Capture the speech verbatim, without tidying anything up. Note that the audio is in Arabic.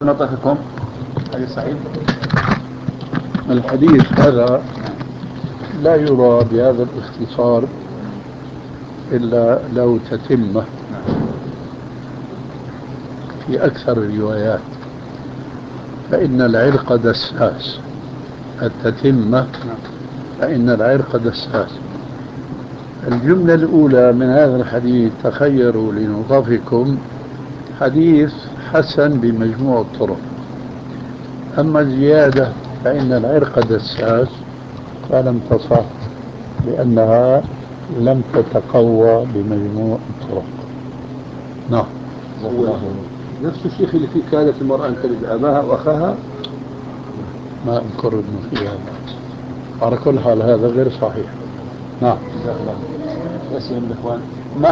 نطقكم حديث صحيح. الحديث هذا لا يرى بهذا الاختصار إلا لو تتمة في أكثر الروايات، فإن العرق دساس. التتمة فإن العرق دساس. الجملة الأولى من هذا الحديث: تخيروا لنضافكم، حديث حسن بمجموع الطرق. أما الزيادة فإن العرق دساس فلم تصح لأنها لم تتقوى بمجموع الطرق. نعم. نفس الشيخ اللي فيه كانت المرأة أن تلد أباها وأخاها، ما أذكر أنه فيها. على كل حال هذا غير صحيح. نعم. جزاك الله خير. يا سيدي الإخوان.